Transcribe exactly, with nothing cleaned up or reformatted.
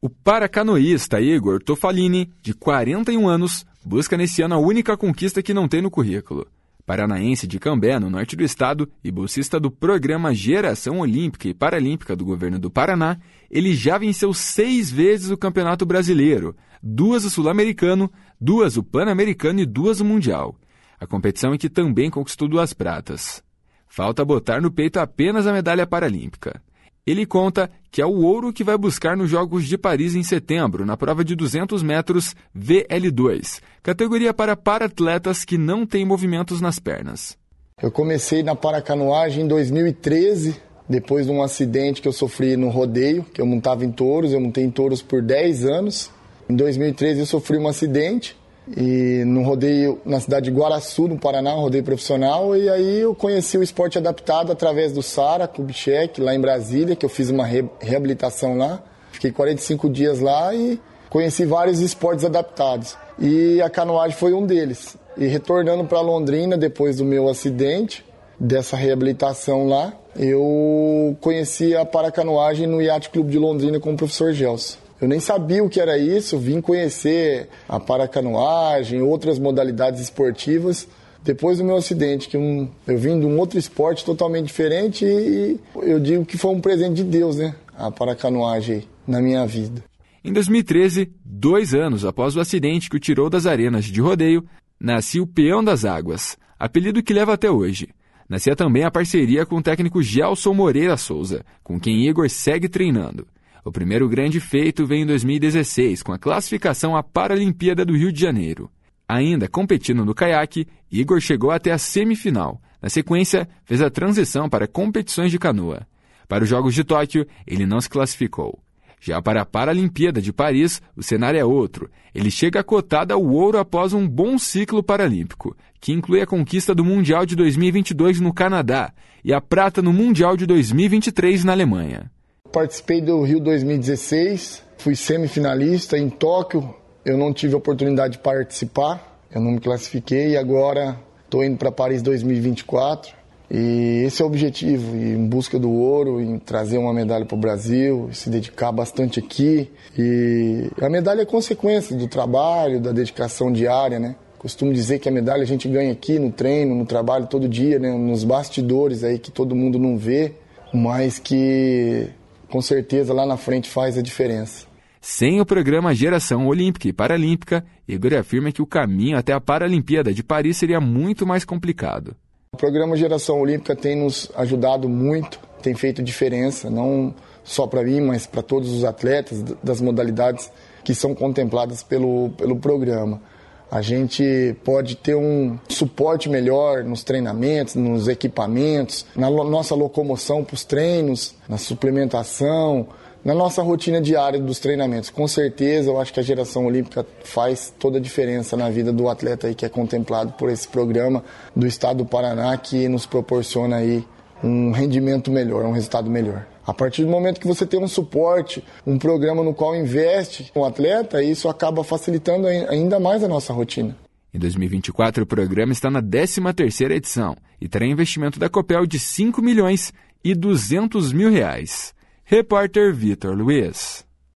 O paracanoísta Igor Tofalini, de quarenta e um anos, busca nesse ano a única conquista que não tem no currículo. Paranaense de Cambé, no norte do estado, e bolsista do programa Geração Olímpica e Paralímpica do governo do Paraná, ele já venceu seis vezes o Campeonato Brasileiro, duas o Sul-Americano, duas o Pan-Americano e duas o Mundial. A competição em que também conquistou duas pratas. Falta botar no peito apenas a medalha paralímpica. Ele conta que é o ouro que vai buscar nos Jogos de Paris em setembro, na prova de duzentos metros V L dois, categoria para para-atletas que não têm movimentos nas pernas. Eu comecei na paracanoagem em dois mil e treze, depois de um acidente que eu sofri no rodeio, que eu montava em touros, eu montei em touros por dez anos. Em dois mil e treze eu sofri um acidente, e no rodeio na cidade de Guaraçu, no Paraná, um rodeio profissional, e aí eu conheci o esporte adaptado através do Sara Kubitschek, lá em Brasília, que eu fiz uma re- reabilitação lá. Fiquei quarenta e cinco dias lá e conheci vários esportes adaptados. E a canoagem foi um deles. E retornando para Londrina, depois do meu acidente, dessa reabilitação lá, eu conheci a paracanoagem no Yacht Clube de Londrina com o professor Gelson. Eu nem sabia o que era isso, vim conhecer a paracanoagem, outras modalidades esportivas, depois do meu acidente, que um, eu vim de um outro esporte totalmente diferente e eu digo que foi um presente de Deus, né? A paracanoagem na minha vida. Em dois mil e treze, dois anos após o acidente que o tirou das arenas de rodeio, nascia o Peão das Águas, apelido que leva até hoje. Nascia também a parceria com o técnico Gelson Moreira Souza, com quem Igor segue treinando. O primeiro grande feito veio em dois mil e dezesseis, com a classificação à Paralimpíada do Rio de Janeiro. Ainda competindo no caiaque, Igor chegou até a semifinal. Na sequência, fez a transição para competições de canoa. Para os Jogos de Tóquio, ele não se classificou. Já para a Paralimpíada de Paris, o cenário é outro. Ele chega cotado ao ouro após um bom ciclo paralímpico, que inclui a conquista do Mundial de dois mil e vinte e dois no Canadá e a prata no Mundial de dois mil e vinte e três na Alemanha. Participei do Rio dois mil e dezesseis, fui semifinalista. Em Tóquio eu não tive a oportunidade de participar, eu não me classifiquei e agora estou indo para Paris dois mil e vinte e quatro. E esse é o objetivo, ir em busca do ouro, em trazer uma medalha para o Brasil, se dedicar bastante aqui. E a medalha é consequência do trabalho, da dedicação diária, né? Costumo dizer que a medalha a gente ganha aqui no treino, no trabalho, todo dia, né? Nos bastidores aí que todo mundo não vê, mas que com certeza lá na frente faz a diferença. Sem o programa Geração Olímpica e Paralímpica, Igor afirma que o caminho até a Paralimpíada de Paris seria muito mais complicado. O programa Geração Olímpica tem nos ajudado muito, tem feito diferença, não só para mim, mas para todos os atletas das modalidades que são contempladas pelo, pelo programa. A gente pode ter um suporte melhor nos treinamentos, nos equipamentos, na lo- nossa locomoção para os treinos, na suplementação, na nossa rotina diária dos treinamentos. Com certeza, eu acho que a Geração Olímpica faz toda a diferença na vida do atleta aí que é contemplado por esse programa do estado do Paraná, que nos proporciona aí um rendimento melhor, um resultado melhor. A partir do momento que você tem um suporte, um programa no qual investe um atleta, isso acaba facilitando ainda mais a nossa rotina. Em dois mil e vinte e quatro, o programa está na décima terceira edição e terá investimento da Copel de cinco milhões e duzentos mil reais. Repórter Vitor Luiz.